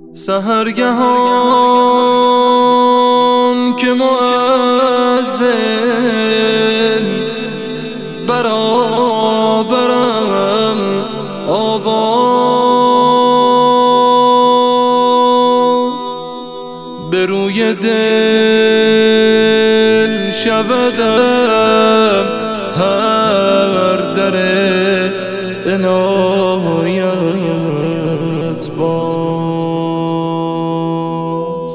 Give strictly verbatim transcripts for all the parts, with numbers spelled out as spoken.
سحرگهان که مؤذن برابرم آواز به روی دل شودم هر در عنایت باز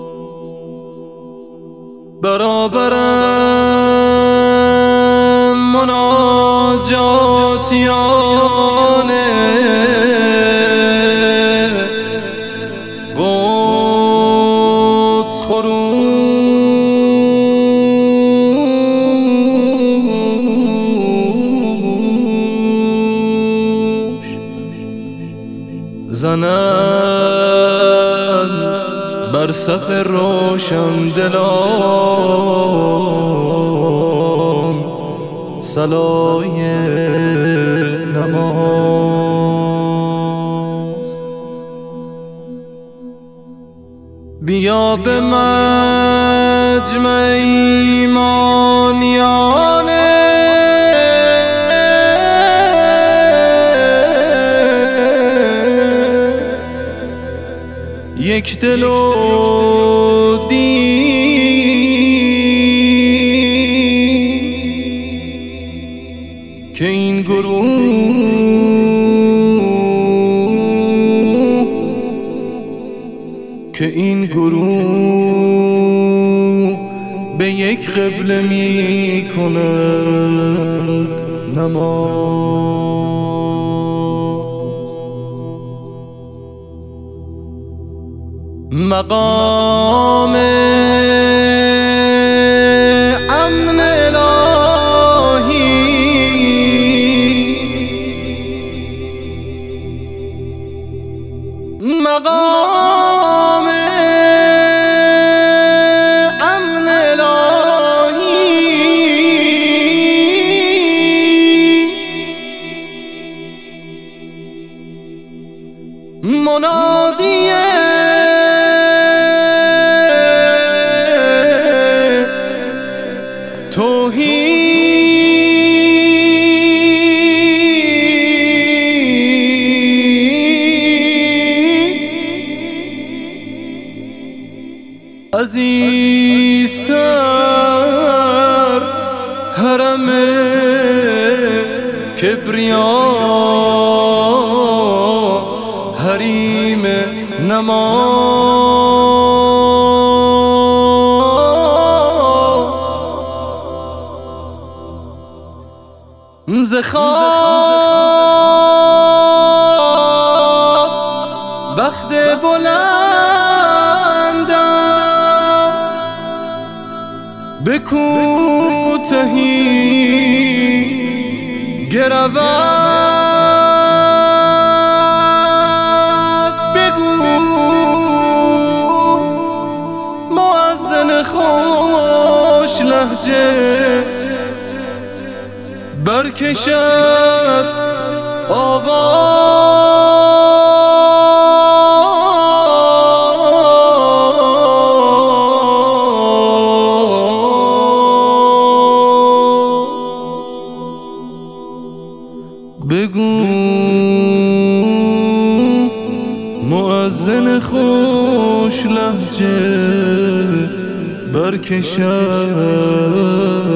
برابرم مناجاتیانه قدس خروش زنند بر صف روشن دلان صلای نماز. بیا به مجمع ایمانیانه یک دل و دین که این گروه که این گروه به یک قبله می کنند نماز. مقام امن الهی مقام امن الهی منادی عزیزتر حرم کبریا حریم نماز. ز خواب بخت بلندم به کوتهی گرود بگو مؤذن خوش لهجه برکشد آواز بگو مؤذن خوش لهجه برکشد